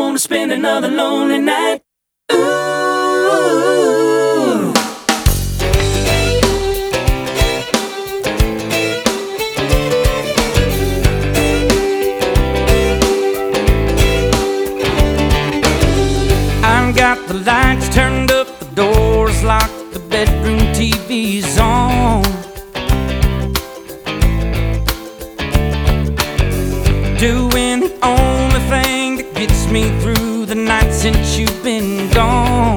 want to spend another lonely night. Ooh. I've got the lights turned up, the doors locked, the bedroom TV's on. Doing the only thing that gets me through the night since you've been gone.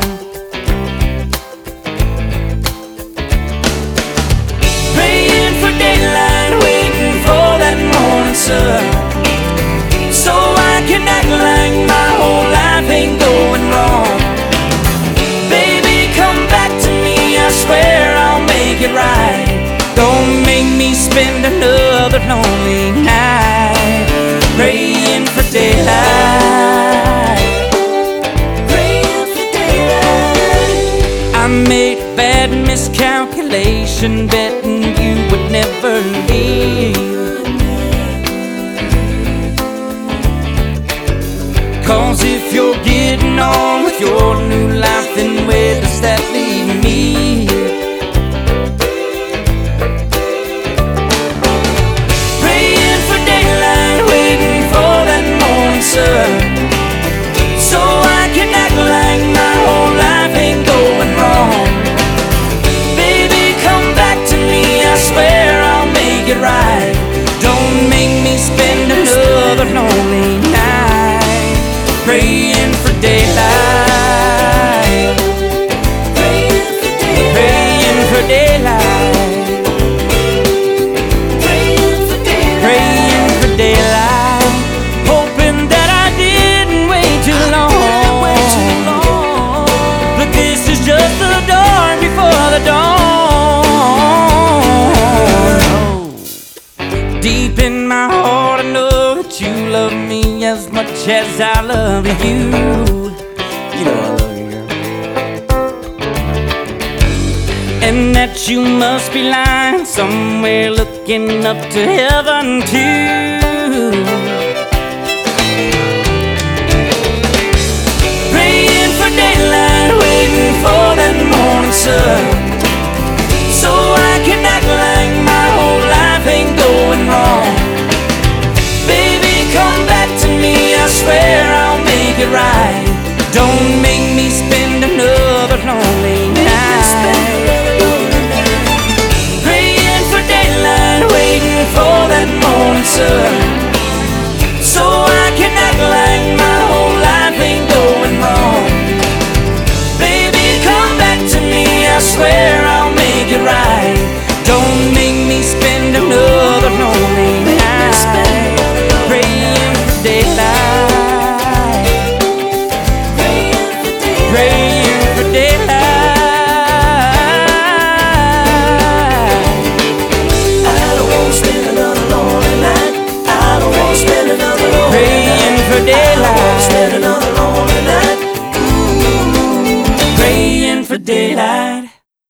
Praying for daylight, waiting for that morning sun, so I can act like my whole life ain't going wrong. Baby, come back to me, I swear I'll make it right. Don't make me spend another lonely night praying for daylight, praying for daylight. I made a bad miscalculation, betting you would never leave. 'Cause if you're getting on with your new life, then where does that leave me? Praying for daylight, waiting for that morning sun, so I can act like my whole life ain't going wrong. Baby, come back to me, I swear I'll make it right. Don't make me spend another lonely night praying for daylight, praying for daylight, praying for daylight, praying for daylight, praying for daylight, hoping that I didn't wait too long. But this is just the dawn before the dawn. Deep in my heart I know that you love me as much as I love you. You know I love you, girl. And that you must be lying somewhere looking up to heaven too. Praying for daylight, waiting for that morning sun, so I can act like my whole life ain't going wrong. Baby, come back to me, I swear I'll make it right. Don't make me spend another lonely night praying for daylight, waiting for that morning sun, so I can act like my whole life ain't going wrong. Baby, come back to me, I swear I'll make it right. Don't make me spend another lonely night praying for daylight, praying for daylight.